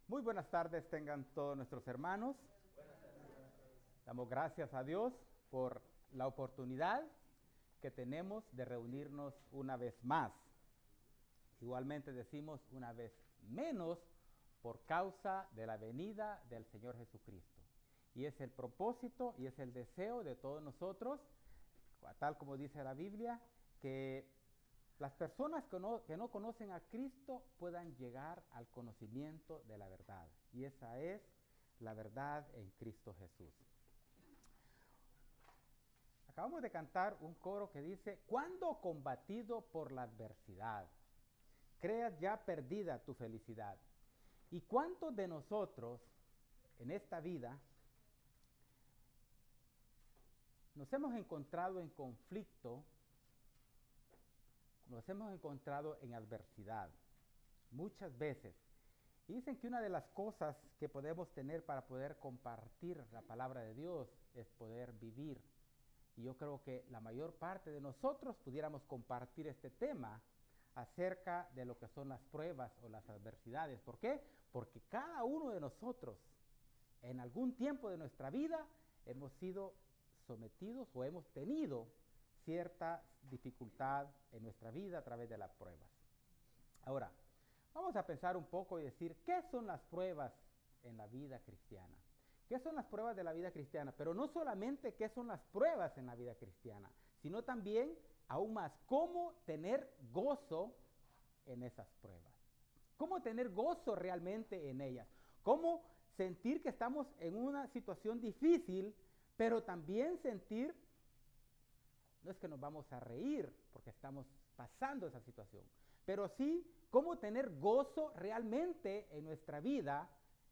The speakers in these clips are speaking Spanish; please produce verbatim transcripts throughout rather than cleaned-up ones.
Muy buenas tardes tengan todos nuestros hermanos. Damos gracias a Dios por la oportunidad que tenemos de reunirnos una vez más. Igualmente decimos una vez menos por causa de la venida del Señor Jesucristo. Y es el propósito y es el deseo de todos nosotros, tal como dice la Biblia, que las personas que no, que no conocen a Cristo puedan llegar al conocimiento de la verdad. Y esa es la verdad en Cristo Jesús. Acabamos de cantar un coro que dice: cuando combatido por la adversidad, creas ya perdida tu felicidad. ¿Y cuántos de nosotros en esta vida nos hemos encontrado en conflicto? Nos hemos encontrado en adversidad muchas veces. Y dicen que una de las cosas que podemos tener para poder compartir la palabra de Dios es poder vivir. Y yo creo que la mayor parte de nosotros pudiéramos compartir este tema acerca de lo que son las pruebas o las adversidades. ¿Por qué? Porque cada uno de nosotros en algún tiempo de nuestra vida hemos sido sometidos o hemos tenido cierta dificultad en nuestra vida a través de las pruebas. Ahora, vamos a pensar un poco y decir, ¿qué son las pruebas en la vida cristiana? ¿Qué son las pruebas de la vida cristiana? Pero no solamente qué son las pruebas en la vida cristiana, sino también, aún más, cómo tener gozo en esas pruebas. Cómo tener gozo realmente en ellas. Cómo sentir que estamos en una situación difícil, pero también sentir, no es que nos vamos a reír porque estamos pasando esa situación, pero sí cómo tener gozo realmente en nuestra vida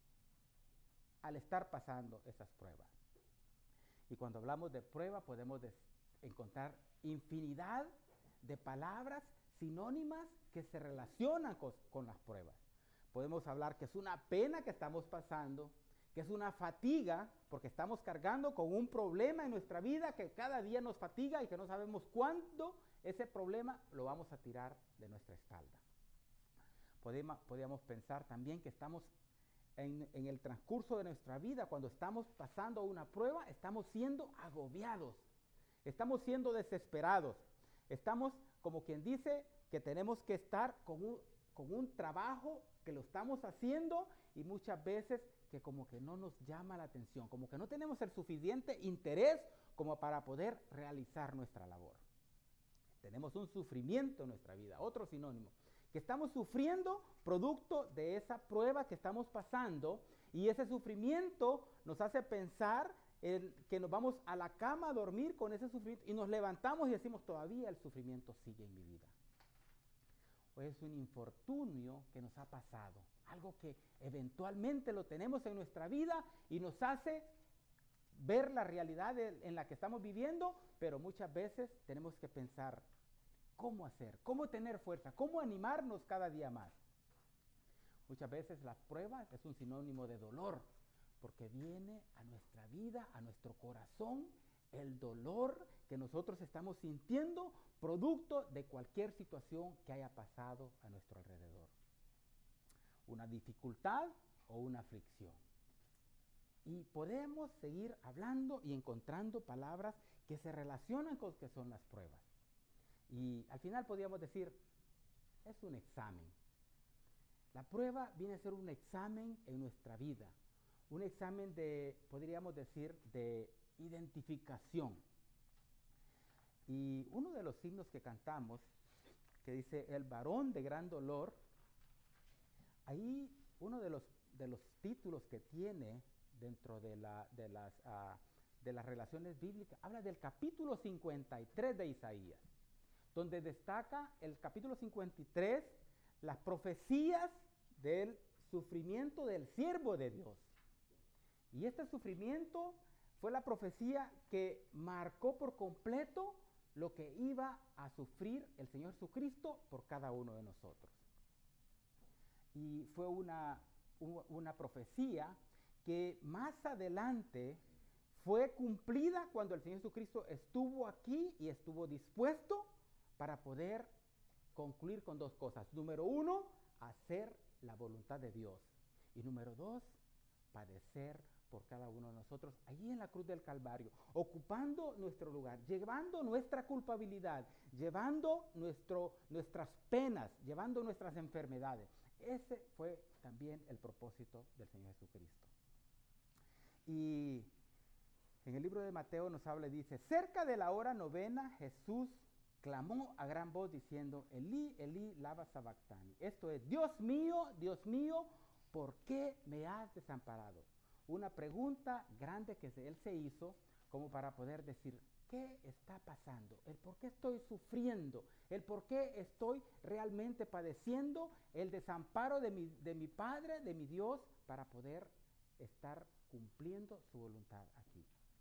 al estar pasando esas pruebas. Y cuando hablamos de prueba podemos encontrar infinidad de palabras sinónimas que se relacionan con, con las pruebas. Podemos hablar que es una pena que estamos pasando, que es una fatiga, porque estamos cargando con un problema en nuestra vida que cada día nos fatiga y que no sabemos cuándo ese problema lo vamos a tirar de nuestra espalda. Podemos, podríamos pensar también que estamos en, en el transcurso de nuestra vida, cuando estamos pasando una prueba, estamos siendo agobiados, estamos siendo desesperados, estamos, como quien dice, que tenemos que estar con un, con un trabajo que lo estamos haciendo y muchas veces que como que no nos llama la atención, como que no tenemos el suficiente interés como para poder realizar nuestra labor. Tenemos un sufrimiento en nuestra vida, otro sinónimo, que estamos sufriendo producto de esa prueba que estamos pasando, y ese sufrimiento nos hace pensar en que nos vamos a la cama a dormir con ese sufrimiento y nos levantamos y decimos, todavía el sufrimiento sigue en mi vida. O es un infortunio que nos ha pasado, algo que eventualmente lo tenemos en nuestra vida y nos hace ver la realidad de, en la que estamos viviendo, pero muchas veces tenemos que pensar cómo hacer, cómo tener fuerza, cómo animarnos cada día más. Muchas veces la prueba es un sinónimo de dolor, porque viene a nuestra vida, a nuestro corazón, el dolor que nosotros estamos sintiendo producto de cualquier situación que haya pasado a nuestro alrededor. Una dificultad o una aflicción. Y podemos seguir hablando y encontrando palabras que se relacionan con lo que son las pruebas. Y al final podríamos decir, es un examen. La prueba viene a ser un examen en nuestra vida. Un examen de, podríamos decir, de identificación. Y uno de los signos que cantamos, que dice, el varón de gran dolor, ahí uno de los, de los títulos que tiene dentro de, la, de, las, uh, de las relaciones bíblicas, habla del capítulo cincuenta y tres de Isaías, donde destaca el capítulo cincuenta y tres, las profecías del sufrimiento del siervo de Dios. Y este sufrimiento fue la profecía que marcó por completo lo que iba a sufrir el Señor Jesucristo por cada uno de nosotros. Y fue una, una profecía que más adelante fue cumplida cuando el Señor Jesucristo estuvo aquí y estuvo dispuesto para poder concluir con dos cosas. Número uno, hacer la voluntad de Dios. Y número dos, padecer por cada uno de nosotros allí en la cruz del Calvario, ocupando nuestro lugar, llevando nuestra culpabilidad, llevando nuestro, nuestras penas, llevando nuestras enfermedades. Ese fue también el propósito del Señor Jesucristo. Y en el libro de Mateo nos habla y dice, cerca de la hora novena Jesús clamó a gran voz diciendo, Elí, Elí, lama sabactani. Esto es, Dios mío, Dios mío, ¿por qué me has desamparado? Una pregunta grande que él se hizo como para poder decir, ¿qué está pasando? El por qué estoy sufriendo, el por qué estoy realmente padeciendo el desamparo de mi, de mi Padre, de mi Dios, para poder estar cumpliendo su voluntad aquí.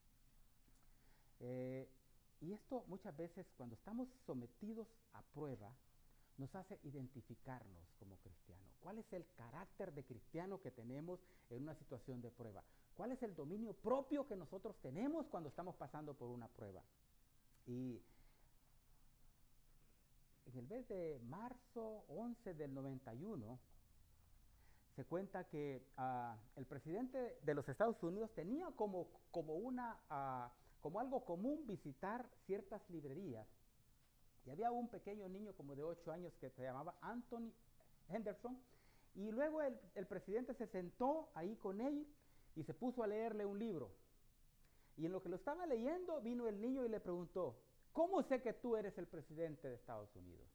Eh, y esto muchas veces cuando estamos sometidos a prueba, nos hace identificarnos como cristianos. ¿Cuál es el carácter de cristiano que tenemos en una situación de prueba? ¿Cuál es el dominio propio que nosotros tenemos cuando estamos pasando por una prueba? Y en el mes de marzo once del noventa y uno, se cuenta que uh, el presidente de los Estados Unidos tenía como, como, una, uh, como algo común visitar ciertas librerías. Y había un pequeño niño como de ocho años que se llamaba Anthony Henderson. Y luego el, el presidente se sentó ahí con él y se puso a leerle un libro. Y en lo que lo estaba leyendo, vino el niño y le preguntó, ¿cómo sé que tú eres el presidente de Estados Unidos?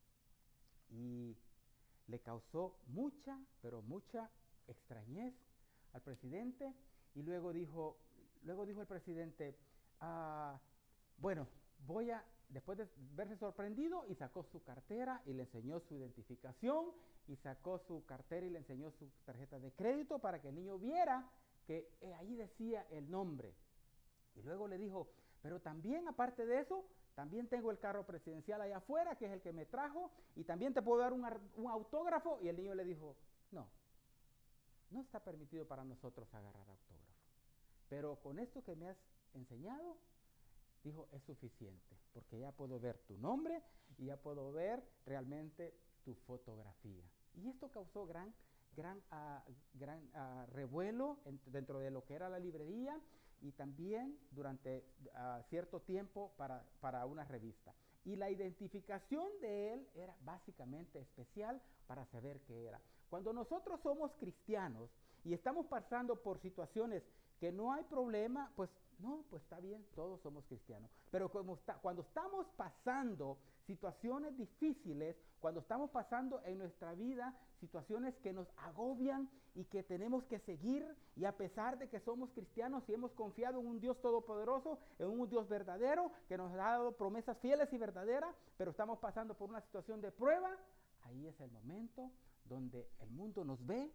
Y le causó mucha, pero mucha extrañez al presidente. Y luego dijo, luego dijo el presidente, ah, bueno, voy a... Después de verse sorprendido, y sacó su cartera y le enseñó su identificación, y sacó su cartera y le enseñó su tarjeta de crédito para que el niño viera que eh, ahí decía el nombre. Y luego le dijo, pero también aparte de eso, también tengo el carro presidencial allá afuera, que es el que me trajo, y también te puedo dar un, un autógrafo. Y el niño le dijo, no, no está permitido para nosotros agarrar autógrafo. Pero con esto que me has enseñado, dijo, es suficiente, porque ya puedo ver tu nombre y ya puedo ver realmente tu fotografía. Y esto causó gran, gran, uh, gran uh, revuelo en, dentro de lo que era la librería y también durante uh, cierto tiempo para, para una revista. Y la identificación de él era básicamente especial para saber qué era. Cuando nosotros somos cristianos y estamos pasando por situaciones que no hay problema, pues no, pues está bien, todos somos cristianos. Pero como está, cuando estamos pasando situaciones difíciles, cuando estamos pasando en nuestra vida situaciones que nos agobian y que tenemos que seguir, y a pesar de que somos cristianos y hemos confiado en un Dios todopoderoso, en un Dios verdadero, que nos ha dado promesas fieles y verdaderas, pero estamos pasando por una situación de prueba, ahí es el momento donde el mundo nos ve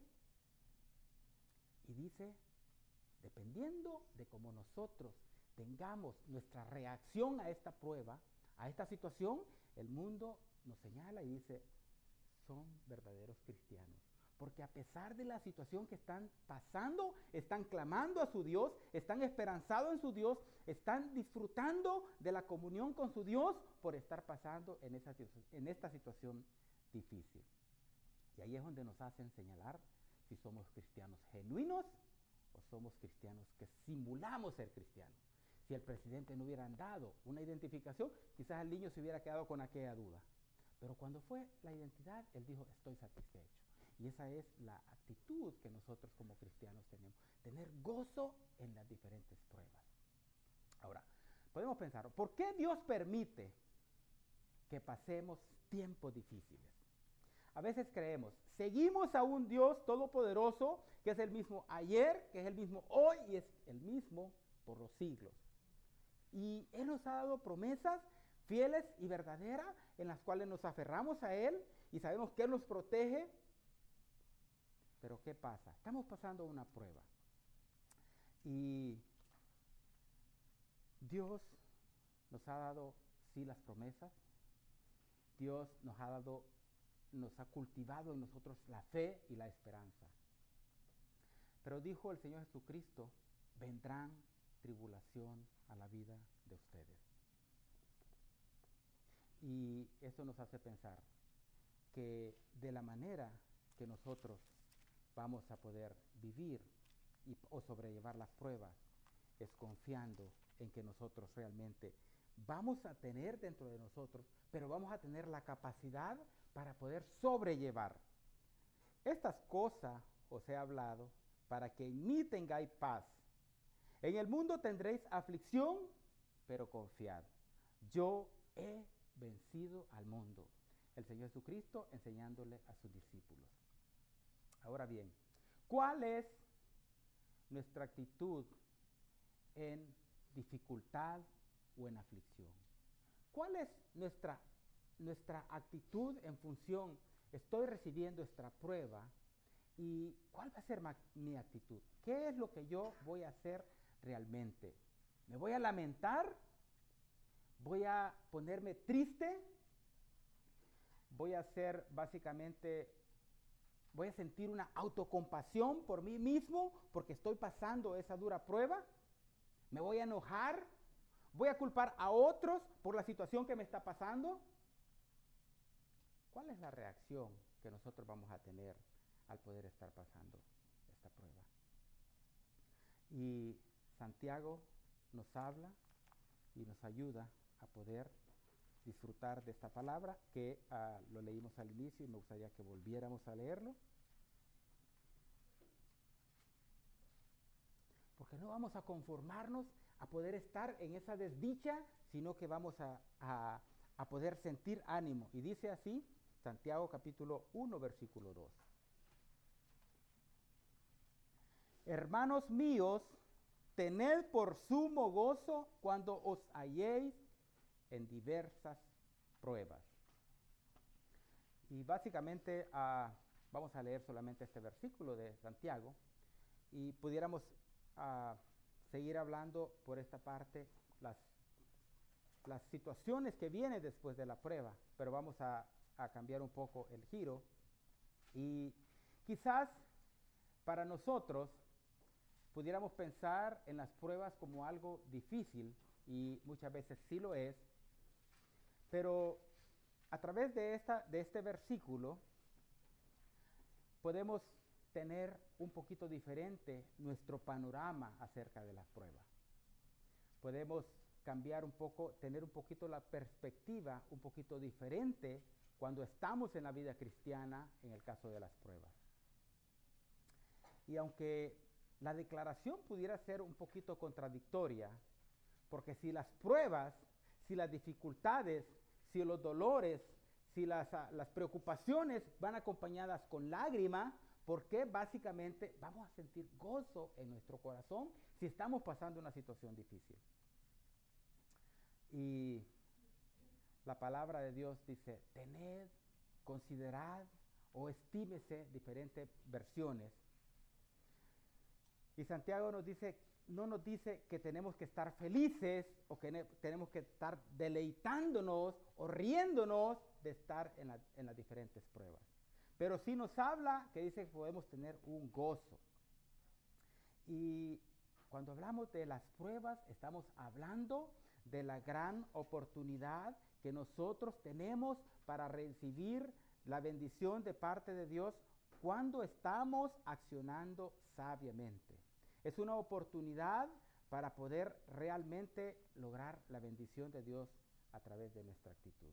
y dice, dependiendo de cómo nosotros tengamos nuestra reacción a esta prueba, a esta situación, el mundo nos señala y dice, son verdaderos cristianos. Porque a pesar de la situación que están pasando, están clamando a su Dios, están esperanzados en su Dios, están disfrutando de la comunión con su Dios por estar pasando en, esa, en esta situación difícil. Y ahí es donde nos hacen señalar si somos cristianos genuinos o somos cristianos que simulamos ser cristianos. Si el presidente no hubiera dado una identificación, quizás el niño se hubiera quedado con aquella duda. Pero cuando fue la identidad, él dijo, estoy satisfecho. Y esa es la actitud que nosotros como cristianos tenemos, tener gozo en las diferentes pruebas. Ahora, podemos pensar, ¿por qué Dios permite que pasemos tiempos difíciles? A veces creemos, seguimos a un Dios todopoderoso, que es el mismo ayer, que es el mismo hoy y es el mismo por los siglos. Y Él nos ha dado promesas fieles y verdaderas en las cuales nos aferramos a Él y sabemos que Él nos protege. Pero ¿qué pasa? Estamos pasando una prueba. Y Dios nos ha dado, sí, las promesas. Dios nos ha dado, nos ha cultivado en nosotros la fe y la esperanza. Pero dijo el Señor Jesucristo, vendrán tribulación a la vida de ustedes. Y eso nos hace pensar que de la manera que nosotros vamos a poder vivir y, o sobrellevar las pruebas es confiando en que nosotros realmente vamos a tener dentro de nosotros, pero vamos a tener la capacidad para poder sobrellevar. Estas cosas os he hablado para que en mí tengáis paz. En el mundo tendréis aflicción, pero confiad. Yo he vencido al mundo. El Señor Jesucristo enseñándole a sus discípulos. Ahora bien, ¿cuál es nuestra actitud en dificultad o en aflicción? ¿Cuál es nuestra, nuestra actitud en función? Estoy recibiendo esta prueba y ¿cuál va a ser ma- mi actitud? ¿Qué es lo que yo voy a hacer realmente? ¿Me voy a lamentar? ¿Voy a ponerme triste? ¿Voy a hacer básicamente, voy a sentir una autocompasión por mí mismo porque estoy pasando esa dura prueba? ¿Me voy a enojar? ¿Voy a culpar a otros por la situación que me está pasando? ¿Cuál es la reacción que nosotros vamos a tener al poder estar pasando esta prueba? Y Santiago nos habla y nos ayuda a poder disfrutar de esta palabra que uh, lo leímos al inicio y me gustaría que volviéramos a leerlo. Porque no vamos a conformarnos a poder estar en esa desdicha, sino que vamos a, a, a poder sentir ánimo. Y dice así, Santiago capítulo uno, versículo dos. Hermanos míos, tened por sumo gozo cuando os halléis en diversas pruebas. Y básicamente uh, vamos a leer solamente este versículo de Santiago y pudiéramos uh, seguir hablando por esta parte las, las situaciones que vienen después de la prueba, pero vamos a, a cambiar un poco el giro y quizás para nosotros pudiéramos pensar en las pruebas como algo difícil y muchas veces sí lo es, pero a través de, esta, de este versículo podemos tener un poquito diferente nuestro panorama acerca de las pruebas. Podemos cambiar un poco, tener un poquito la perspectiva un poquito diferente cuando estamos en la vida cristiana en el caso de las pruebas. Y aunque la declaración pudiera ser un poquito contradictoria, porque si las pruebas, si las dificultades, si los dolores, si las, uh, las preocupaciones van acompañadas con lágrima, porque básicamente vamos a sentir gozo en nuestro corazón si estamos pasando una situación difícil. Y la palabra de Dios dice, tened, considerad o estímese, diferentes versiones. Y Santiago nos dice, no nos dice que tenemos que estar felices o que ne- tenemos que estar deleitándonos o riéndonos de estar en, la, en las diferentes pruebas. Pero sí nos habla que dice que podemos tener un gozo. Y cuando hablamos de las pruebas, estamos hablando de la gran oportunidad que nosotros tenemos para recibir la bendición de parte de Dios cuando estamos accionando sabiamente. Es una oportunidad para poder realmente lograr la bendición de Dios a través de nuestra actitud.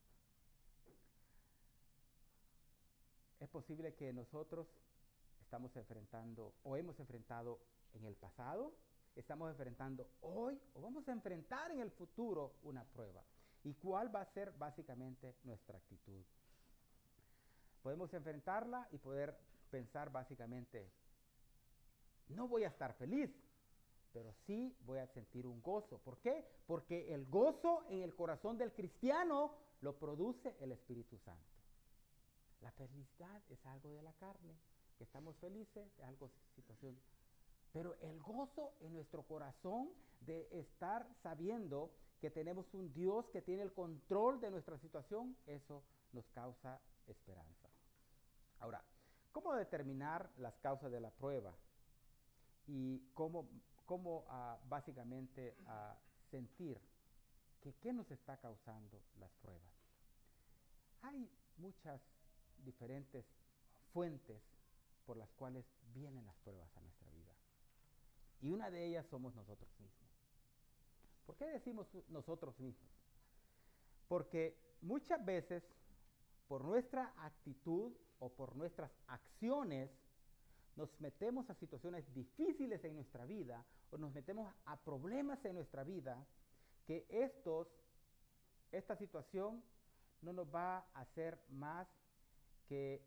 Es posible que nosotros estamos enfrentando o hemos enfrentado en el pasado, estamos enfrentando hoy o vamos a enfrentar en el futuro una prueba. ¿Y cuál va a ser básicamente nuestra actitud? Podemos enfrentarla y poder pensar básicamente, no voy a estar feliz, pero sí voy a sentir un gozo. ¿Por qué? Porque el gozo en el corazón del cristiano lo produce el Espíritu Santo. La felicidad es algo de la carne, que estamos felices, es algo situación. Pero el gozo en nuestro corazón de estar sabiendo que tenemos un Dios que tiene el control de nuestra situación, eso nos causa esperanza. Ahora, ¿cómo determinar las causas de la prueba? Y cómo, cómo uh, básicamente uh, sentir que qué nos está causando las pruebas. Hay muchas diferentes fuentes por las cuales vienen las pruebas a nuestra vida. Y una de ellas somos nosotros mismos. ¿Por qué decimos nosotros mismos? Porque muchas veces, por nuestra actitud o por nuestras acciones, nos metemos a situaciones difíciles en nuestra vida o nos metemos a problemas en nuestra vida que estos, esta situación no nos va a hacer más que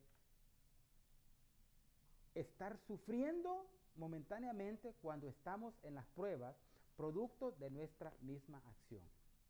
estar sufriendo momentáneamente cuando estamos en las pruebas, producto de nuestra misma acción.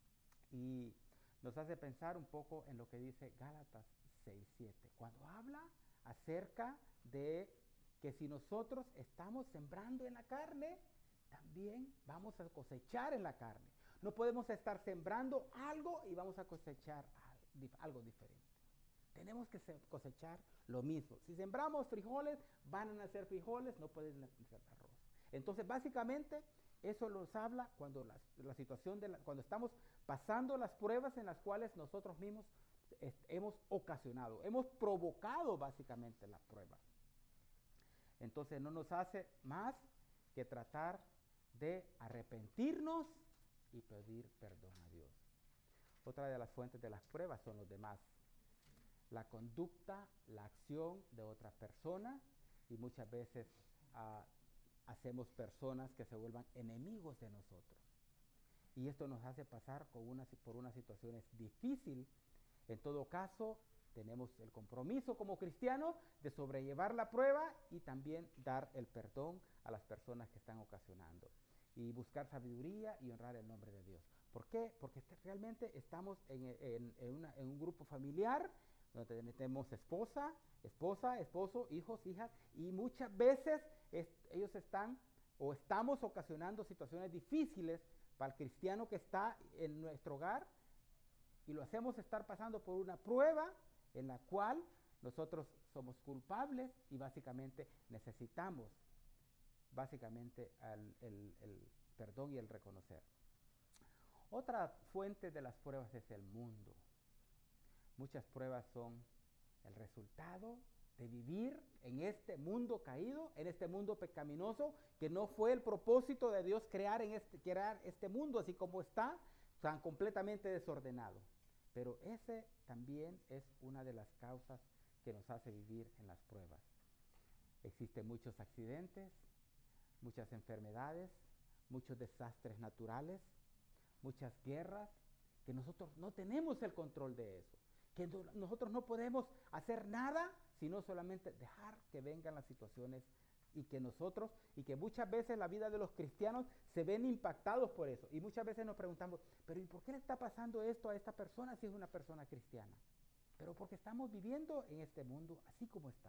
Y nos hace pensar un poco en lo que dice Gálatas seis siete, cuando habla acerca de que si nosotros estamos sembrando en la carne, también vamos a cosechar en la carne. No podemos estar sembrando algo y vamos a cosechar algo diferente. Tenemos que cosechar lo mismo. Si sembramos frijoles, van a nacer frijoles, no pueden nacer arroz. Entonces, básicamente, eso nos habla cuando la, la situación de la, cuando estamos pasando las pruebas en las cuales nosotros mismos est, hemos ocasionado, hemos provocado básicamente las pruebas. Entonces, no nos hace más que tratar de arrepentirnos y pedir perdón a Dios. Otra de las fuentes de las pruebas son los demás. La conducta, la acción de otra persona, y muchas veces uh, hacemos personas que se vuelvan enemigos de nosotros. Y esto nos hace pasar con una, por unas situaciones difíciles. En todo caso, tenemos el compromiso como cristianos de sobrellevar la prueba y también dar el perdón a las personas que están ocasionando. Y buscar sabiduría y honrar el nombre de Dios. ¿Por qué? Porque este, realmente estamos en, en, en, una, en un grupo familiar donde tenemos esposa, esposa, esposo, hijos, hijas, y muchas veces es, ellos están o estamos ocasionando situaciones difíciles para el cristiano que está en nuestro hogar, y lo hacemos estar pasando por una prueba en la cual nosotros somos culpables y básicamente necesitamos básicamente el, el, el perdón y el reconocer. Otra fuente de las pruebas es el mundo. Muchas pruebas son el resultado de vivir en este mundo caído, en este mundo pecaminoso, que no fue el propósito de Dios crear, en este, crear este mundo así como está, tan completamente desordenado. Pero ese también es una de las causas que nos hace vivir en las pruebas. Existen muchos accidentes, muchas enfermedades, muchos desastres naturales, muchas guerras, que nosotros no tenemos el control de eso, que no, nosotros no podemos hacer nada, sino solamente dejar que vengan las situaciones y que nosotros, y que muchas veces la vida de los cristianos se ven impactados por eso. Y muchas veces nos preguntamos, pero ¿y por qué le está pasando esto a esta persona si es una persona cristiana? Pero porque estamos viviendo en este mundo así como está.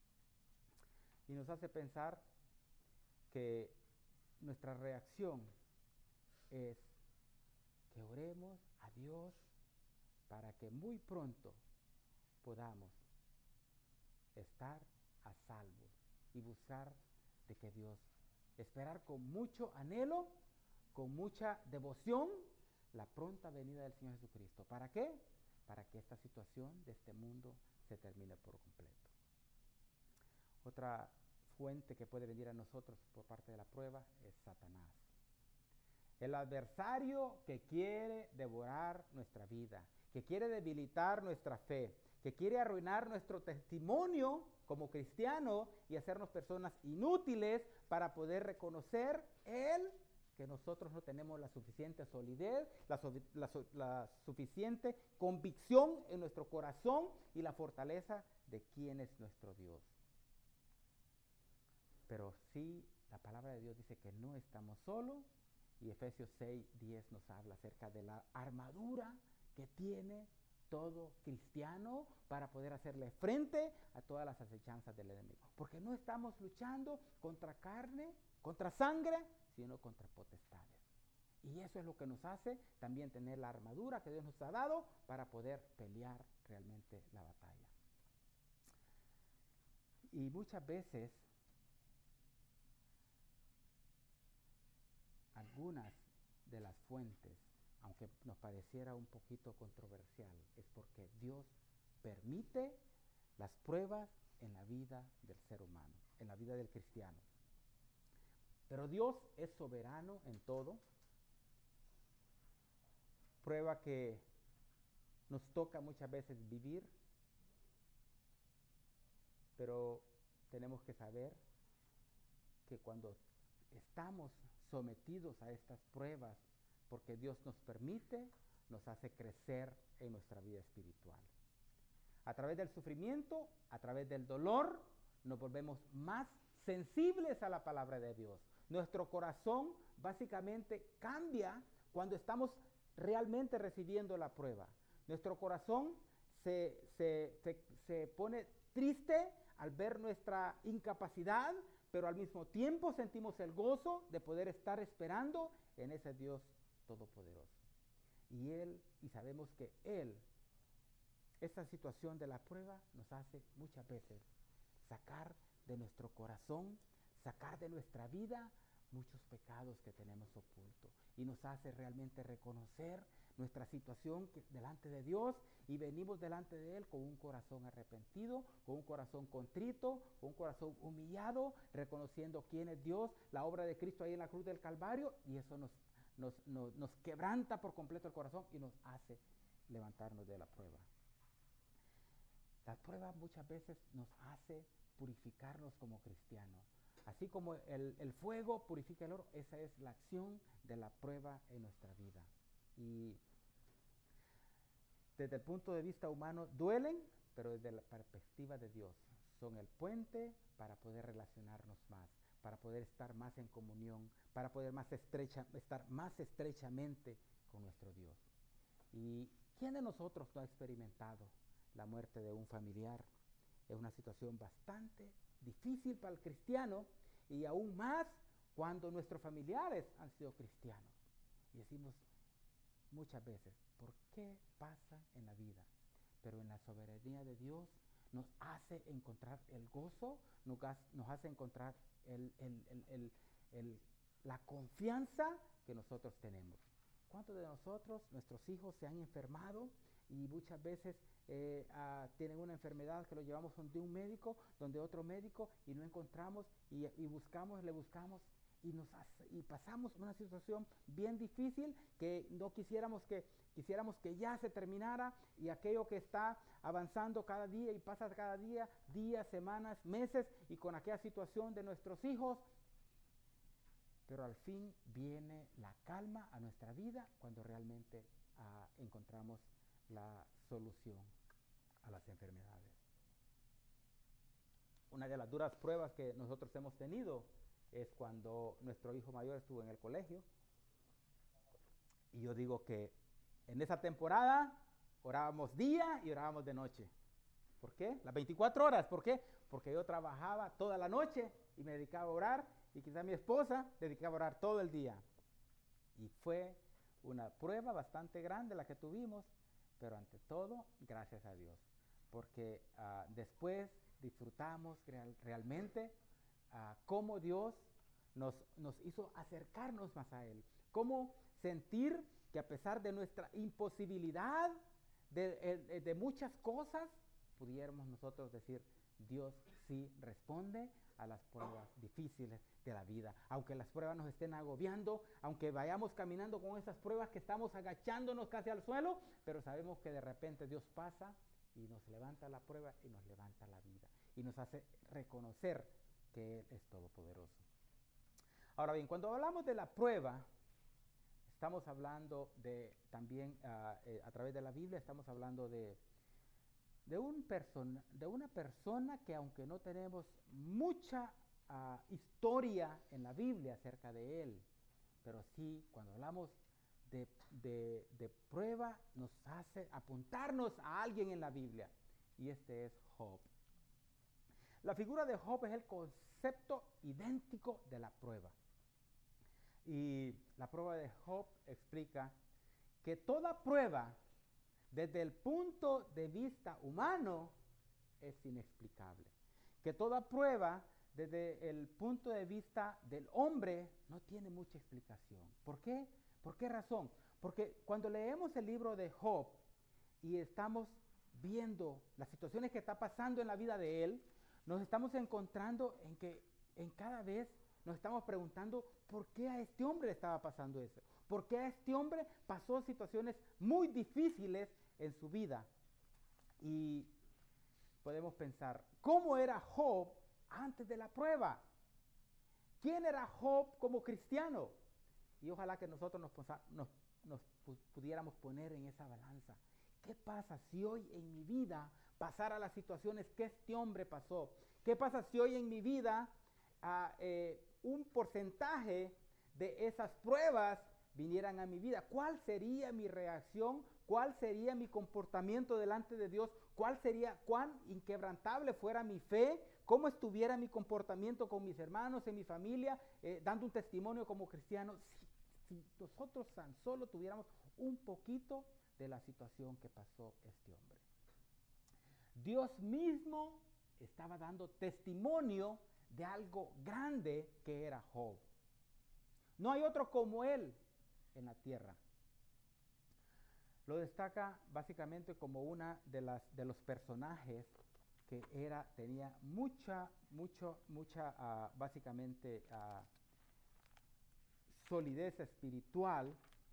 Y nos hace pensar que nuestra reacción es que oremos a Dios para que muy pronto podamos estar a salvo y buscar de que Dios, esperar con mucho anhelo, con mucha devoción, la pronta venida del Señor Jesucristo. ¿Para qué? Para que esta situación de este mundo se termine por completo. Otra fuente que puede venir a nosotros por parte de la prueba es Satanás. El adversario que quiere devorar nuestra vida, que quiere debilitar nuestra fe, que quiere arruinar nuestro testimonio como cristiano y hacernos personas inútiles para poder reconocer Él que nosotros no tenemos la suficiente solidez, la, la, la suficiente convicción en nuestro corazón y la fortaleza de quién es nuestro Dios. Pero sí, la palabra de Dios dice que no estamos solos, y Efesios seis diez nos habla acerca de la armadura que tiene todo cristiano para poder hacerle frente a todas las acechanzas del enemigo. Porque no estamos luchando contra carne, contra sangre, sino contra potestades. Y eso es lo que nos hace también tener la armadura que Dios nos ha dado para poder pelear realmente la batalla. Y muchas veces, algunas de las fuentes, aunque nos pareciera un poquito controversial, es porque Dios permite las pruebas en la vida del ser humano, en la vida del cristiano. Pero Dios es soberano en todo. Prueba que nos toca muchas veces vivir, pero tenemos que saber que cuando estamos sometidos a estas pruebas, porque Dios nos permite, nos hace crecer en nuestra vida espiritual. A través del sufrimiento, a través del dolor, nos volvemos más sensibles a la palabra de Dios. Nuestro corazón básicamente cambia cuando estamos realmente recibiendo la prueba. Nuestro corazón se, se, se, se pone triste al ver nuestra incapacidad, pero al mismo tiempo sentimos el gozo de poder estar esperando en ese Dios todopoderoso. Y Él, y sabemos que Él, esta situación de la prueba nos hace muchas veces sacar de nuestro corazón, sacar de nuestra vida muchos pecados que tenemos ocultos, y nos hace realmente reconocer nuestra situación que, delante de Dios, y venimos delante de Él con un corazón arrepentido, con un corazón contrito, con un corazón humillado, reconociendo quién es Dios, la obra de Cristo ahí en la cruz del Calvario, y eso nos, nos, nos, nos quebranta por completo el corazón y nos hace levantarnos de la prueba. Las pruebas muchas veces nos hace purificarnos como cristianos. Así como el, el fuego purifica el oro, esa es la acción de la prueba en nuestra vida. Y desde el punto de vista humano duelen, pero desde la perspectiva de Dios son el puente para poder relacionarnos más, para poder estar más en comunión, para poder más estrecha, estar más estrechamente con nuestro Dios. ¿Y quién de nosotros no ha experimentado la muerte de un familiar? Es una situación bastante difícil para el cristiano, y aún más cuando nuestros familiares han sido cristianos. Y decimos muchas veces, ¿por qué pasa en la vida? Pero en la soberanía de Dios nos hace encontrar el gozo, nos, nos hace encontrar el, el, el, el, el, la confianza que nosotros tenemos. ¿Cuántos de nosotros, nuestros hijos se han enfermado y muchas veces eh, uh, tienen una enfermedad que lo llevamos donde un médico, donde otro médico, y no encontramos, y, y buscamos, le buscamos, y nos hace, y pasamos una situación bien difícil que no quisiéramos que quisiéramos que ya se terminara, y aquello que está avanzando cada día y pasa cada día, días, semanas, meses, y con aquella situación de nuestros hijos. Pero al fin viene la calma a nuestra vida cuando realmente uh, encontramos la solución a las enfermedades. Una de las duras pruebas que nosotros hemos tenido es cuando nuestro hijo mayor estuvo en el colegio. Y yo digo que en esa temporada orábamos día y orábamos de noche. ¿Por qué? Las veinticuatro horas. ¿Por qué? Porque yo trabajaba toda la noche y me dedicaba a orar, y quizá mi esposa dedicaba a orar todo el día. Y fue una prueba bastante grande la que tuvimos, pero ante todo, gracias a Dios, porque uh, después disfrutamos real, realmente uh, cómo Dios nos, nos hizo acercarnos más a Él, cómo sentir que a pesar de nuestra imposibilidad de, de, de muchas cosas, pudiéramos nosotros decir, Dios sí responde a las pruebas difíciles de la vida. Aunque las pruebas nos estén agobiando, aunque vayamos caminando con esas pruebas que estamos agachándonos casi al suelo, pero sabemos que de repente Dios pasa y nos levanta la prueba y nos levanta la vida y nos hace reconocer que Él es todopoderoso. Ahora bien, cuando hablamos de la prueba, estamos hablando de también uh, eh, a través de la Biblia, estamos hablando de De, un person, de una persona que, aunque no tenemos mucha uh, historia en la Biblia acerca de él, pero sí, cuando hablamos de, de, de prueba, nos hace apuntarnos a alguien en la Biblia, y este es Job. La figura de Job es el concepto idéntico de la prueba. Y la prueba de Job explica que toda prueba, desde el punto de vista humano, es inexplicable. Que toda prueba, desde el punto de vista del hombre, no tiene mucha explicación. ¿Por qué? ¿Por qué razón? Porque cuando leemos el libro de Job y estamos viendo las situaciones que está pasando en la vida de él, nos estamos encontrando en que en cada vez nos estamos preguntando por qué a este hombre le estaba pasando eso. ¿Por qué a este hombre pasó situaciones muy difíciles en su vida? Y podemos pensar, ¿cómo era Job antes de la prueba? ¿Quién era Job como cristiano? Y ojalá que nosotros nos, nos, nos pudiéramos poner en esa balanza. ¿Qué pasa si hoy en mi vida pasara las situaciones que este hombre pasó? ¿Qué pasa si hoy en mi vida uh, eh, un porcentaje de esas pruebas vinieran a mi vida? ¿Cuál sería mi reacción? ¿Cuál sería mi comportamiento delante de Dios? ¿Cuál sería, cuán inquebrantable fuera mi fe? ¿Cómo estuviera mi comportamiento con mis hermanos, en mi familia, eh, dando un testimonio como cristiano? Si, si nosotros tan solo tuviéramos un poquito de la situación que pasó este hombre. Dios mismo estaba dando testimonio de algo grande que era Job. No hay otro como él en la tierra. Lo destaca básicamente como una de las de los personajes que era tenía mucha mucho mucha uh, básicamente uh, solidez espiritual.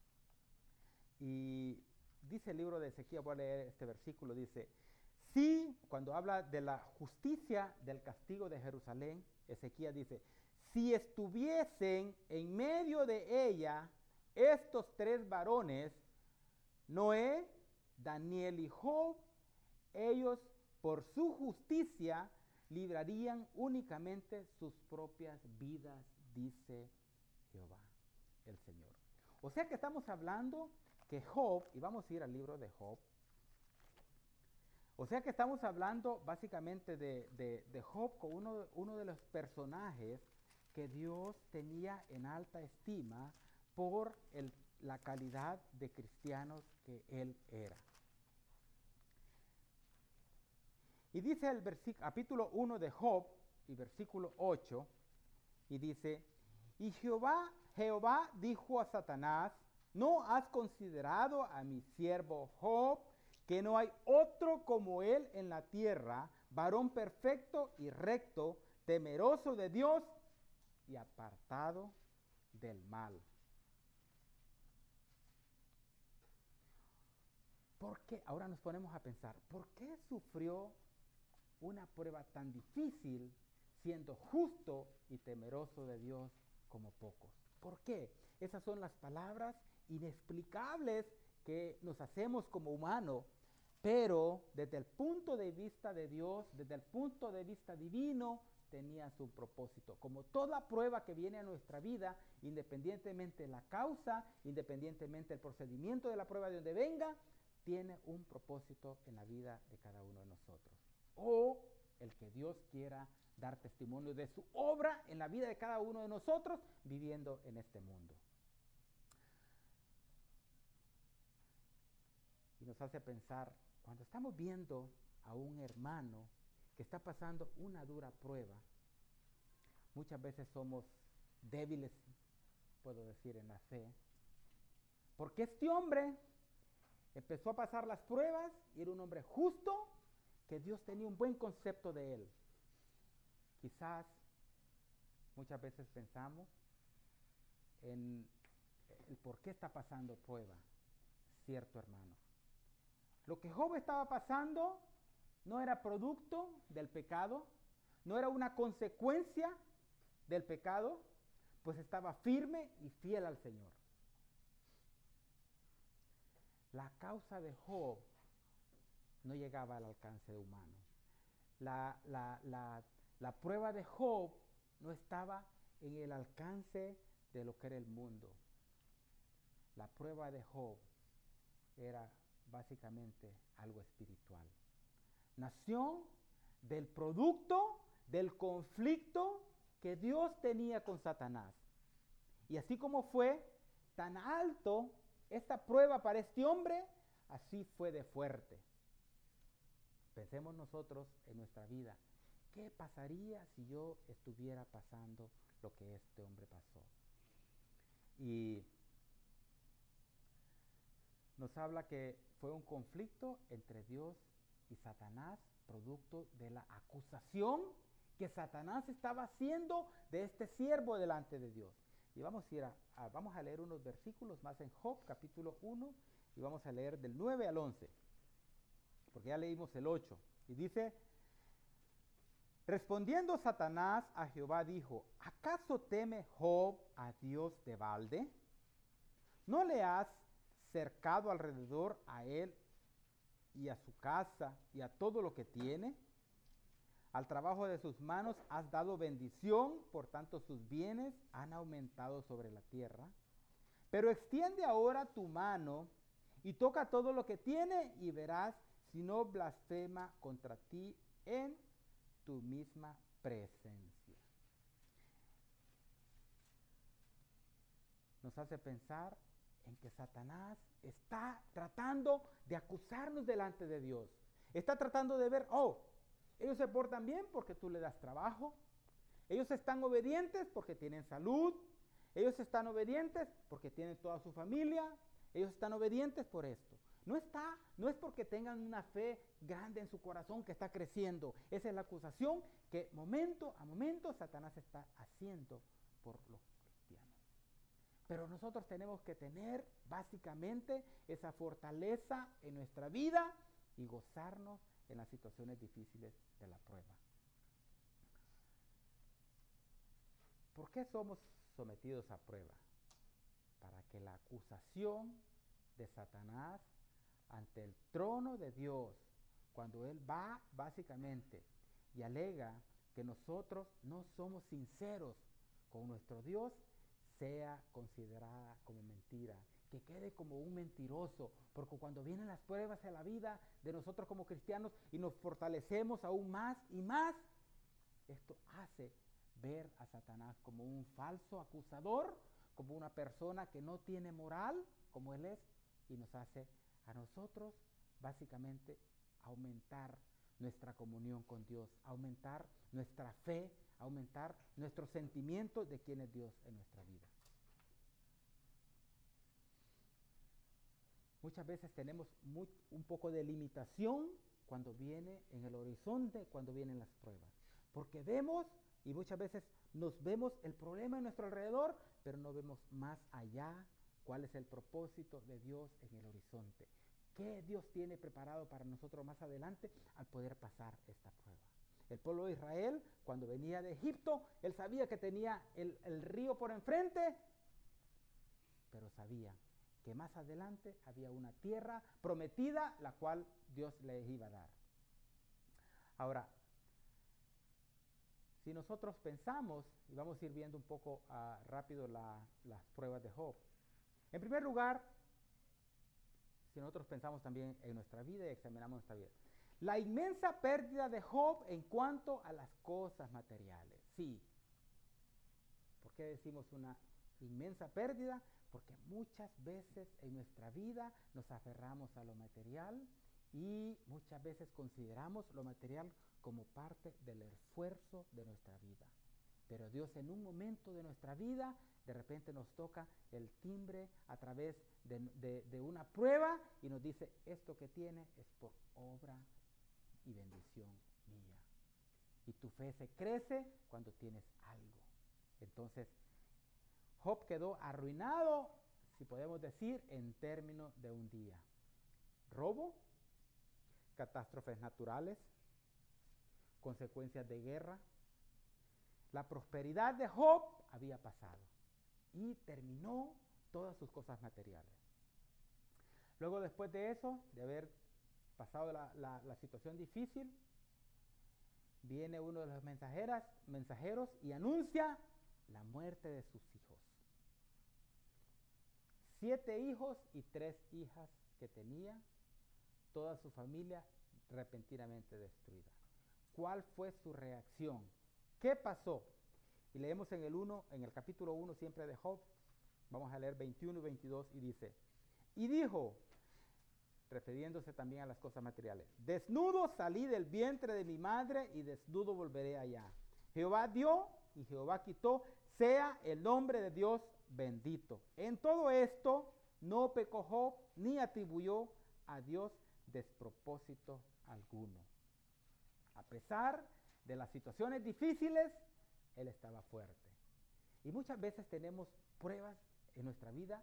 Y dice el libro de Ezequiel, voy a leer este versículo, dice: sí, cuando habla de la justicia del castigo de Jerusalén, Ezequiel dice: si estuviesen en medio de ella estos tres varones, Noé, Daniel y Job, ellos por su justicia librarían únicamente sus propias vidas, dice Jehová, el Señor. O sea que estamos hablando que Job, y vamos a ir al libro de Job, o sea que estamos hablando básicamente de, de, de Job como uno, uno de los personajes que Dios tenía en alta estima por el, la calidad de cristianos que él era. Y dice el capítulo uno de Job, y versículo ocho, y dice: y Jehová, Jehová dijo a Satanás: ¿no has considerado a mi siervo Job, que no hay otro como él en la tierra, varón perfecto y recto, temeroso de Dios y apartado del mal? ¿Por qué? Ahora nos ponemos a pensar, ¿por qué sufrió una prueba tan difícil siendo justo y temeroso de Dios como pocos? ¿Por qué? Esas son las palabras inexplicables que nos hacemos como humanos, pero desde el punto de vista de Dios, desde el punto de vista divino, tenía su propósito. Como toda prueba que viene a nuestra vida, independientemente de la causa, independientemente del procedimiento de la prueba de donde venga, tiene un propósito en la vida de cada uno de nosotros. O el que Dios quiera dar testimonio de su obra en la vida de cada uno de nosotros viviendo en este mundo. Y nos hace pensar, cuando estamos viendo a un hermano que está pasando una dura prueba, muchas veces somos débiles, puedo decir, en la fe, porque este hombre empezó a pasar las pruebas y era un hombre justo, que Dios tenía un buen concepto de él. Quizás muchas veces pensamos en el por qué está pasando prueba cierto hermano. Lo que Job estaba pasando no era producto del pecado, no era una consecuencia del pecado, pues estaba firme y fiel al Señor. La causa de Job no llegaba al alcance humano. La, la, la, la prueba de Job no estaba en el alcance de lo que era el mundo. La prueba de Job era básicamente algo espiritual. Nació del producto del conflicto que Dios tenía con Satanás. Y así como fue tan alto esta prueba para este hombre, así fue de fuerte. Pensemos nosotros en nuestra vida, ¿qué pasaría si yo estuviera pasando lo que este hombre pasó? Y nos habla que fue un conflicto entre Dios y Satanás, producto de la acusación que Satanás estaba haciendo de este siervo delante de Dios. Y vamos a, ir a, a, vamos a leer unos versículos más en Job, capítulo uno, y vamos a leer del nueve al once, porque ya leímos el ocho. Y dice: respondiendo Satanás a Jehová dijo: ¿acaso teme Job a Dios de balde? ¿No le has cercado alrededor a él y a su casa y a todo lo que tiene? Al trabajo de sus manos has dado bendición, por tanto sus bienes han aumentado sobre la tierra. Pero extiende ahora tu mano y toca todo lo que tiene y verás si no blasfema contra ti en tu misma presencia. Nos hace pensar en que Satanás está tratando de acusarnos delante de Dios. Está tratando de ver, oh, ellos se portan bien porque tú le das trabajo. Ellos están obedientes porque tienen salud. Ellos están obedientes porque tienen toda su familia. Ellos están obedientes por esto. No está, no es porque tengan una fe grande en su corazón que está creciendo. Esa es la acusación que momento a momento Satanás está haciendo por los cristianos. Pero nosotros tenemos que tener básicamente esa fortaleza en nuestra vida y gozarnos en las situaciones difíciles de la prueba. ¿Por qué somos sometidos a prueba? Para que la acusación de Satanás ante el trono de Dios, cuando él va básicamente y alega que nosotros no somos sinceros con nuestro Dios, sea considerada como mentira, que quede como un mentiroso, porque cuando vienen las pruebas en la vida de nosotros como cristianos y nos fortalecemos aún más y más, esto hace ver a Satanás como un falso acusador, como una persona que no tiene moral, como él es, y nos hace a nosotros básicamente aumentar nuestra comunión con Dios, aumentar nuestra fe, aumentar nuestros sentimientos de quién es Dios en nuestra vida. Muchas veces tenemos muy, un poco de limitación cuando viene en el horizonte, cuando vienen las pruebas, porque vemos y muchas veces nos vemos el problema en nuestro alrededor, pero no vemos más allá cuál es el propósito de Dios en el horizonte. ¿Qué Dios tiene preparado para nosotros más adelante al poder pasar esta prueba? El pueblo de Israel, cuando venía de Egipto, él sabía que tenía el, el río por enfrente, pero sabía que más adelante había una tierra prometida, la cual Dios les iba a dar. Ahora, si nosotros pensamos, y vamos a ir viendo un poco uh, rápido la, las pruebas de Job. En primer lugar, si nosotros pensamos también en nuestra vida y examinamos nuestra vida, la inmensa pérdida de Job en cuanto a las cosas materiales. Sí. ¿Por qué decimos una inmensa pérdida? Porque muchas veces en nuestra vida nos aferramos a lo material y muchas veces consideramos lo material como parte del esfuerzo de nuestra vida. Pero Dios en un momento de nuestra vida, de repente nos toca el timbre a través de, de, de una prueba y nos dice, esto que tiene es por obra y bendición mía. Y tu fe se crece cuando tienes algo. Entonces, Job quedó arruinado, si podemos decir, en términos de un día. Robo, catástrofes naturales, consecuencias de guerra. La prosperidad de Job había pasado y terminó todas sus cosas materiales. Luego, después de eso, de haber pasado la, la, la situación difícil, viene uno de los mensajeras, mensajeros y anuncia la muerte de sus hijos. Siete hijos y tres hijas que tenía, toda su familia repentinamente destruida. ¿Cuál fue su reacción? ¿Qué pasó? Y leemos en el uno, en el capítulo uno siempre de Job, vamos a leer veintiuno y veintidós y dice, y dijo, refiriéndose también a las cosas materiales, desnudo salí del vientre de mi madre y desnudo volveré allá. Jehová dio y Jehová quitó, sea el nombre de Dios bendito. En todo esto no pecó Job ni atribuyó a Dios despropósito alguno. A pesar de las situaciones difíciles, Él estaba fuerte. Y muchas veces tenemos pruebas en nuestra vida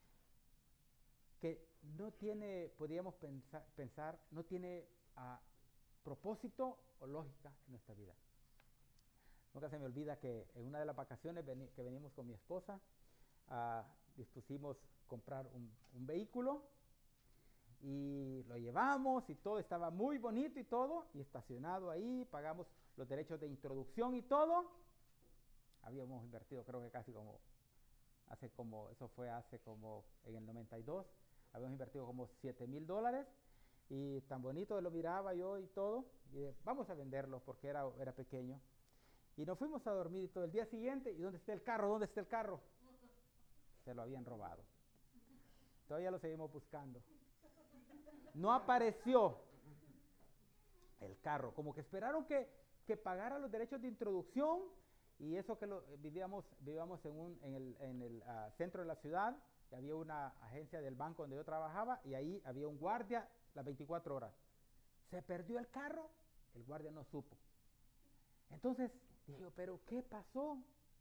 que no tiene, podríamos pensar, pensar no tiene uh, propósito o lógica en nuestra vida. Nunca se me olvida que en una de las vacaciones veni- que venimos con mi esposa, uh, dispusimos comprar un, un vehículo y lo llevamos y todo estaba muy bonito y todo, y estacionado ahí, pagamos los derechos de introducción y todo. Habíamos invertido, creo que casi como, hace como, eso fue hace como en el noventa y dos, habíamos invertido como siete mil dólares, y tan bonito lo miraba yo y todo, y dije, vamos a venderlo porque era, era pequeño. Y nos fuimos a dormir y todo el día siguiente, ¿y dónde está el carro? ¿Dónde está el carro? Se lo habían robado. Todavía lo seguimos buscando. No apareció el carro, como que esperaron que, que pagara los derechos de introducción, y eso que lo, vivíamos, vivíamos en, un, en el, en el uh, centro de la ciudad, y había una agencia del banco donde yo trabajaba, y ahí había un guardia las veinticuatro horas. Se perdió el carro, el guardia no supo. Entonces dije yo, ¿pero qué pasó?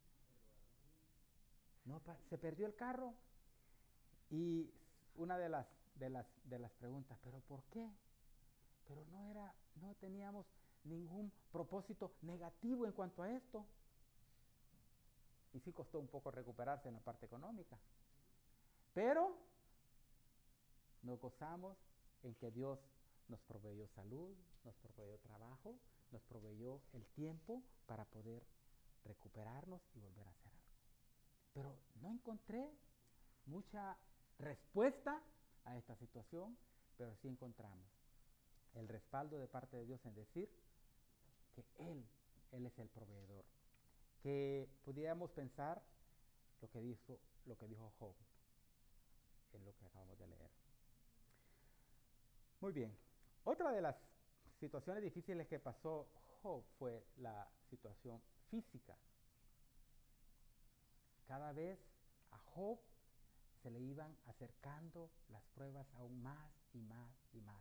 No, se perdió el carro. Y una de las, de las, de las preguntas, ¿pero por qué? Pero no era, no teníamos ningún propósito negativo en cuanto a esto. Y sí costó un poco recuperarse en la parte económica. Pero nos gozamos en que Dios nos proveyó salud, nos proveyó trabajo, nos proveyó el tiempo para poder recuperarnos y volver a hacer algo. Pero no encontré mucha respuesta a esta situación, pero sí encontramos el respaldo de parte de Dios en decir que Él, Él es el proveedor. Que pudiéramos pensar lo que dijo, lo que dijo Job, en lo que acabamos de leer. Muy bien. Otra de las situaciones difíciles que pasó Job fue la situación física. Cada vez a Job se le iban acercando las pruebas aún más y más y más.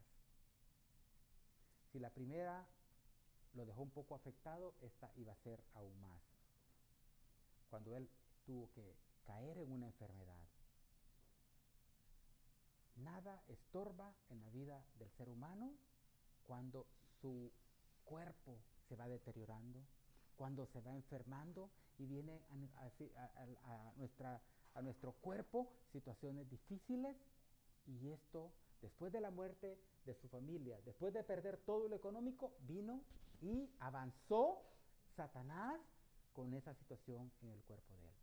Si la primera lo dejó un poco afectado, esta iba a ser aún más. Cuando él tuvo que caer en una enfermedad. Nada estorba en la vida del ser humano cuando su cuerpo se va deteriorando, cuando se va enfermando y viene a, a, a, a, nuestra, a nuestro cuerpo situaciones difíciles, y esto después de la muerte de su familia, después de perder todo lo económico, vino y avanzó Satanás con esa situación en el cuerpo de él.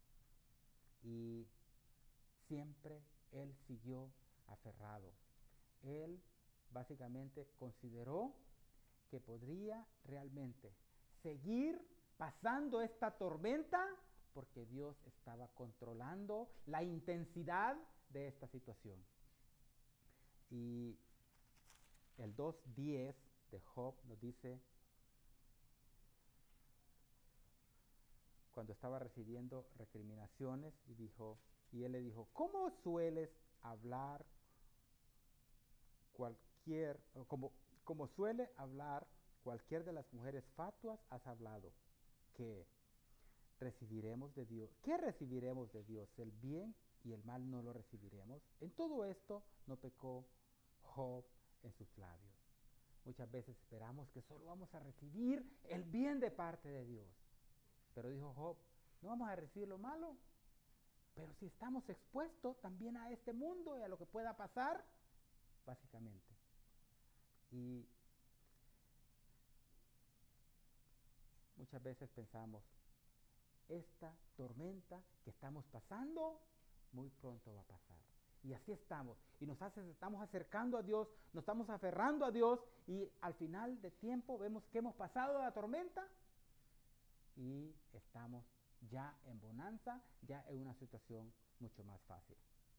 Y siempre él siguió aferrado. Él básicamente consideró que podría realmente seguir pasando esta tormenta porque Dios estaba controlando la intensidad de esta situación. Y el dos diez de Job nos dice, cuando estaba recibiendo recriminaciones, y dijo, y él le dijo, ¿cómo sueles hablar cualquier, como, como suele hablar cualquier de las mujeres fatuas, has hablado? Que recibiremos de Dios. ¿Qué recibiremos de Dios? El bien y el mal no lo recibiremos. En todo esto no pecó Job en sus labios. Muchas veces esperamos que solo vamos a recibir el bien de parte de Dios. Pero dijo Job, no vamos a recibir lo malo. Pero si estamos expuestos también a este mundo y a lo que pueda pasar, básicamente. Y muchas veces pensamos, esta tormenta que estamos pasando, muy pronto va a pasar. Y así estamos. Y nos hace, estamos acercando a Dios, nos estamos aferrando a Dios, y al final de tiempo vemos que hemos pasado la tormenta y estamos ya en bonanza, ya en una situación mucho más fácil.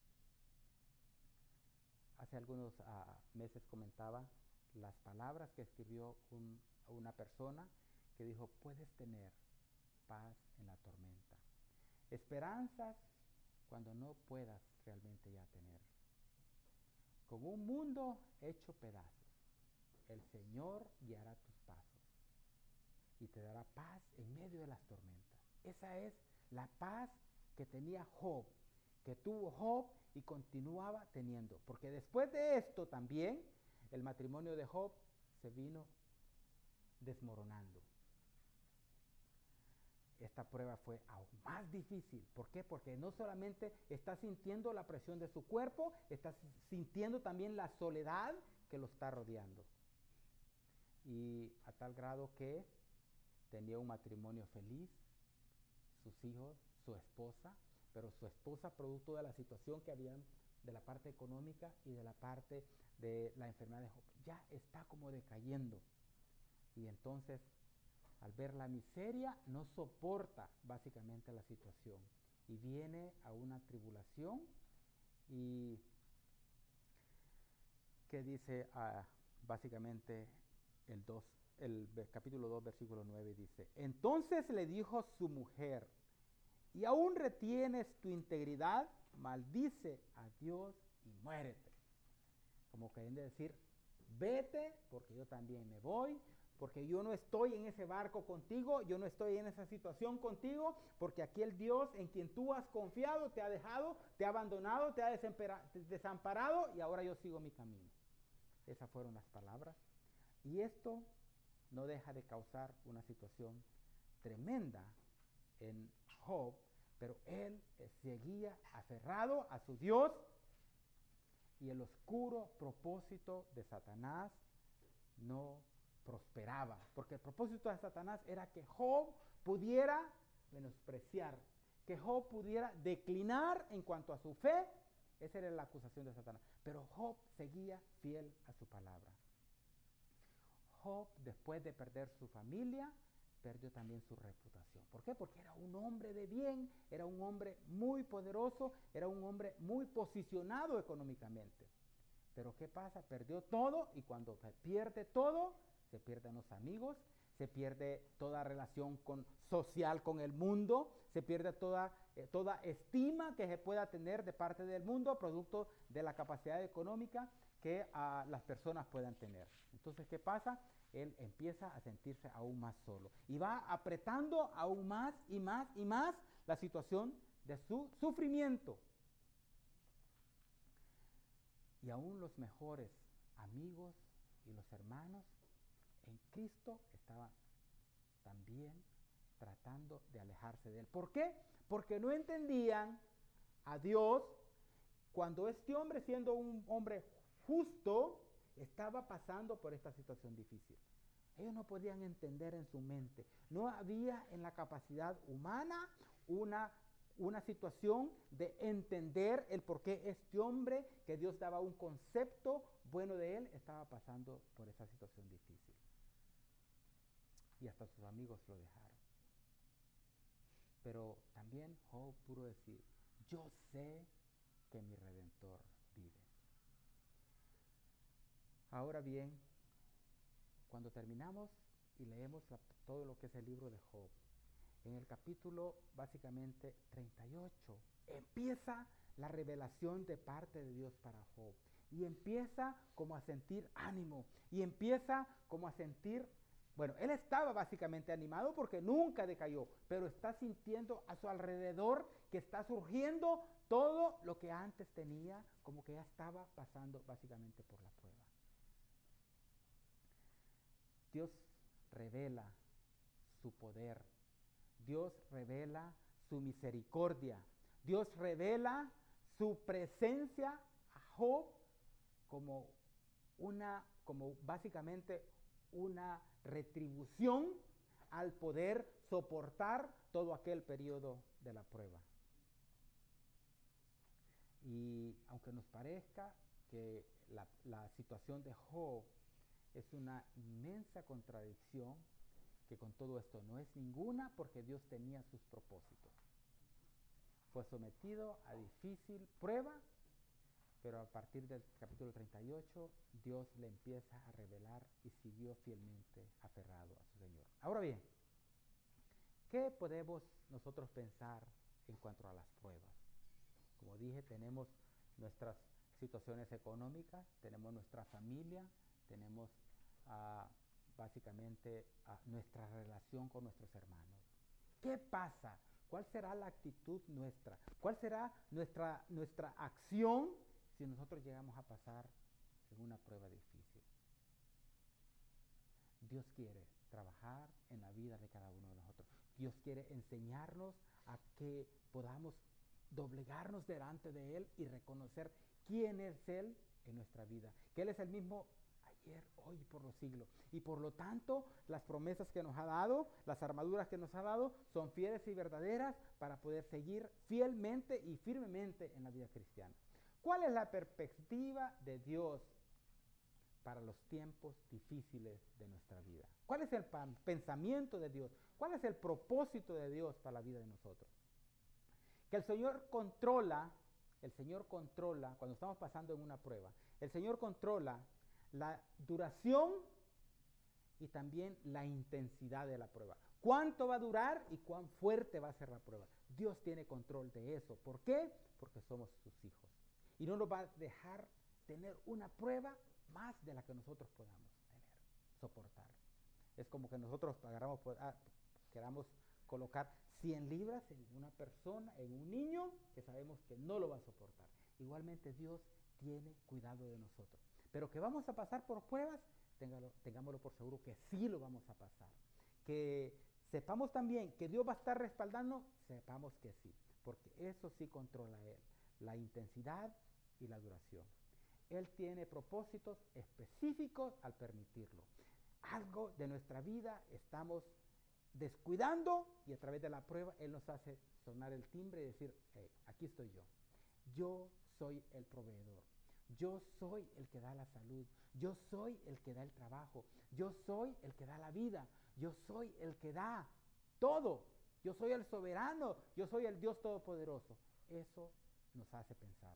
Hace algunos uh, meses comentaba las palabras que escribió un, una persona que dijo, puedes tener paz en la tormenta, esperanzas cuando no puedas realmente ya tener. Con un mundo hecho pedazos, el Señor guiará tus pasos. y te dará paz en medio de las tormentas. Esa es la paz que tenía Job, que tuvo Job y continuaba teniendo. Porque después de esto también el matrimonio de Job se vino desmoronando. Esta prueba fue aún más difícil. ¿Por qué? Porque no solamente está sintiendo la presión de su cuerpo, está sintiendo también la soledad que lo está rodeando. Y a tal grado que tenía un matrimonio feliz, sus hijos, su esposa, pero su esposa, producto de la situación que había de la parte económica y de la parte de la enfermedad de Job, ya está como decayendo. Y entonces, al ver la miseria, no soporta básicamente la situación y viene a una tribulación. Y que dice uh, básicamente el, dos, el capítulo dos, versículo nueve, dice: entonces le dijo su mujer: ¿y aún retienes tu integridad? Maldice a Dios y muérete. Como queriendo decir, vete, porque yo también me voy, porque yo no estoy en ese barco contigo, yo no estoy en esa situación contigo, porque aquí el Dios en quien tú has confiado te ha dejado, te ha abandonado, te ha desamparado, y ahora yo sigo mi camino. Esas fueron las palabras. Y esto no deja de causar una situación tremenda en Job, pero él seguía aferrado a su Dios, y el oscuro propósito de Satanás no prosperaba, porque el propósito de Satanás era que Job pudiera menospreciar, que Job pudiera declinar en cuanto a su fe. Esa era la acusación de Satanás, pero Job seguía fiel a su palabra. Job, después de perder su familia, perdió también su reputación. ¿Por qué? Porque era un hombre de bien, era un hombre muy poderoso, era un hombre muy posicionado económicamente. Pero ¿qué pasa? Perdió todo, y cuando pierde todo, se pierden los amigos, se pierde toda relación con, social con el mundo, se pierde toda, eh, toda estima que se pueda tener de parte del mundo, producto de la capacidad económica que uh, las personas puedan tener. Entonces, ¿qué pasa? Él empieza a sentirse aún más solo y va apretando aún más y más y más la situación de su sufrimiento. Y aún los mejores amigos y los hermanos en Cristo estaban también tratando de alejarse de él. ¿Por qué? Porque no entendían a Dios cuando este hombre, siendo un hombre justo, estaba pasando por esta situación difícil. Ellos no podían entender en su mente. No había en la capacidad humana una, una situación de entender el por qué este hombre, que Dios daba un concepto bueno de él, estaba pasando por esa situación difícil. Y hasta sus amigos lo dejaron. Pero también Job pudo decir: yo sé que mi Redentor vive. Ahora bien, cuando terminamos y leemos la, todo lo que es el libro de Job, en el capítulo básicamente treinta y ocho, empieza la revelación de parte de Dios para Job. Y empieza como a sentir ánimo, y empieza como a sentir, bueno, él estaba básicamente animado porque nunca decayó, pero está sintiendo a su alrededor que está surgiendo todo lo que antes tenía, como que ya estaba pasando básicamente por la prueba. Dios revela su poder, Dios revela su misericordia, Dios revela su presencia a Job como una, como básicamente una retribución al poder soportar todo aquel periodo de la prueba. Y aunque nos parezca que la, la situación de Job es una inmensa contradicción, que con todo esto no es ninguna, porque Dios tenía sus propósitos. Fue sometido a difícil prueba, pero a partir del capítulo treinta y ocho, Dios le empieza a revelar y siguió fielmente aferrado a su Señor. Ahora bien, ¿qué podemos nosotros pensar en cuanto a las pruebas? Como dije, tenemos nuestras situaciones económicas, tenemos nuestra familia, tenemos uh, básicamente a nuestra relación con nuestros hermanos. ¿Qué pasa? ¿Cuál será la actitud nuestra? ¿Cuál será nuestra, nuestra acción si nosotros llegamos a pasar en una prueba difícil? Dios quiere trabajar en la vida de cada uno de nosotros. Dios quiere enseñarnos a que podamos doblegarnos delante de Él y reconocer quién es Él en nuestra vida. Que Él es el mismo ayer, hoy y por los siglos. Y por lo tanto, las promesas que nos ha dado, las armaduras que nos ha dado, son fieles y verdaderas para poder seguir fielmente y firmemente en la vida cristiana. ¿Cuál es la perspectiva de Dios para los tiempos difíciles de nuestra vida? ¿Cuál es el pensamiento de Dios? ¿Cuál es el propósito de Dios para la vida de nosotros? Que el Señor controla, el Señor controla, cuando estamos pasando en una prueba, el Señor controla la duración y también la intensidad de la prueba. ¿Cuánto va a durar y cuán fuerte va a ser la prueba? Dios tiene control de eso. ¿Por qué? Porque somos sus hijos. Y no nos va a dejar tener una prueba más de la que nosotros podamos tener, soportar. Es como que nosotros agarramos, ah, queramos colocar cien libras en una persona, en un niño, que sabemos que no lo va a soportar. Igualmente Dios tiene cuidado de nosotros. Pero que vamos a pasar por pruebas, téngalo, tengámoslo por seguro que sí lo vamos a pasar. Que sepamos también que Dios va a estar respaldando, sepamos que sí, porque eso sí controla Él, la intensidad y la duración. Él tiene propósitos específicos al permitirlo. Algo de nuestra vida estamos descuidando y a través de la prueba Él nos hace sonar el timbre y decir, hey, aquí estoy yo. Yo soy el proveedor. Yo soy el que da la salud. Yo soy el que da el trabajo. Yo soy el que da la vida. Yo soy el que da todo. Yo soy el soberano. Yo soy el Dios todopoderoso. Eso nos hace pensar.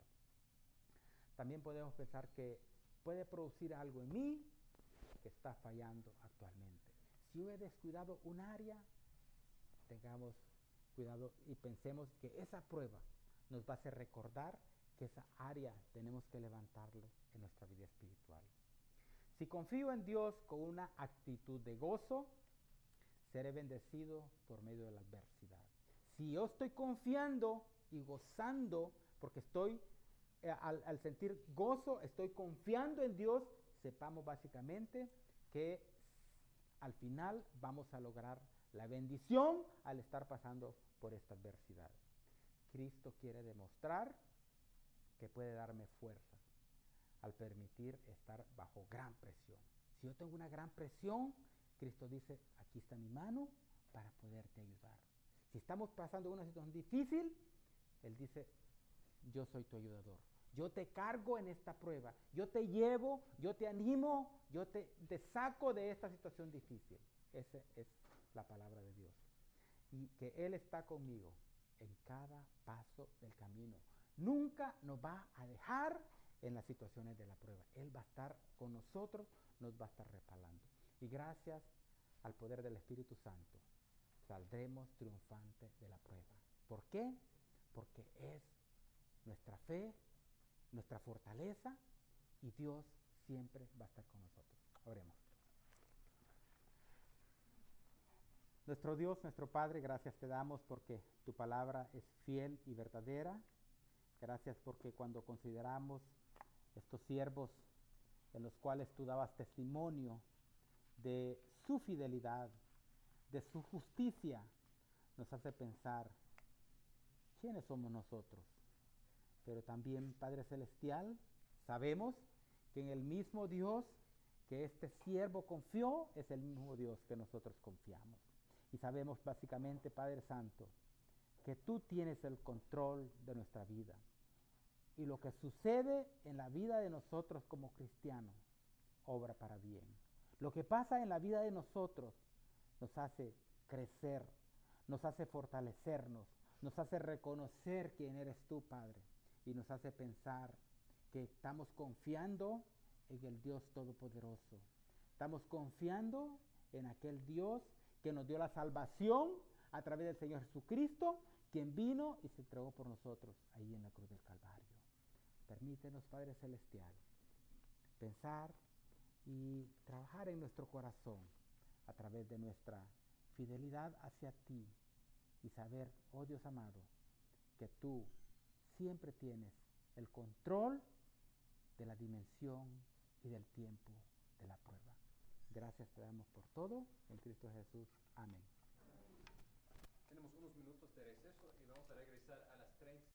También podemos pensar que puede producir algo en mí que está fallando actualmente. Si yo he descuidado un área, tengamos cuidado y pensemos que esa prueba nos va a hacer recordar que esa área tenemos que levantarlo en nuestra vida espiritual. Si confío en Dios con una actitud de gozo, seré bendecido por medio de la adversidad. Si yo estoy confiando y gozando, porque estoy, eh, al, al sentir gozo, estoy confiando en Dios, sepamos básicamente que al final vamos a lograr la bendición al estar pasando por esta adversidad. Cristo quiere demostrar que puede darme fuerzas al permitir estar bajo gran presión. Si yo tengo una gran presión, Cristo dice, aquí está mi mano para poderte ayudar. Si estamos pasando una situación difícil, Él dice, yo soy tu ayudador. Yo te cargo en esta prueba. Yo te llevo, yo te animo, yo te, te saco de esta situación difícil. Esa es la palabra de Dios. Y que Él está conmigo en cada paso del camino. Nunca nos va a dejar en las situaciones de la prueba. Él va a estar con nosotros, nos va a estar respaldando. Y gracias al poder del Espíritu Santo, saldremos triunfantes de la prueba. ¿Por qué? Porque es nuestra fe, nuestra fortaleza, y Dios siempre va a estar con nosotros. Oremos. Nuestro Dios, nuestro Padre, gracias te damos porque tu palabra es fiel y verdadera. Gracias porque cuando consideramos estos siervos en los cuales tú dabas testimonio de su fidelidad, de su justicia, nos hace pensar, ¿quiénes somos nosotros? Pero también, Padre Celestial, sabemos que en el mismo Dios que este siervo confió, es el mismo Dios que nosotros confiamos. Y sabemos básicamente, Padre Santo, que tú tienes el control de nuestra vida. Y lo que sucede en la vida de nosotros como cristianos, obra para bien. Lo que pasa en la vida de nosotros nos hace crecer, nos hace fortalecernos, nos hace reconocer quién eres tú, Padre. Y nos hace pensar que estamos confiando en el Dios Todopoderoso. Estamos confiando en aquel Dios que nos dio la salvación a través del Señor Jesucristo, quien vino y se entregó por nosotros ahí en la cruz del Calvario. Permítenos, Padre Celestial, pensar y trabajar en nuestro corazón a través de nuestra fidelidad hacia ti y saber, oh Dios amado, que tú siempre tienes el control de la dimensión y del tiempo de la prueba. Gracias te damos por todo, en Cristo Jesús. Amén. Tenemos unos minutos de receso y vamos a regresar a las tres.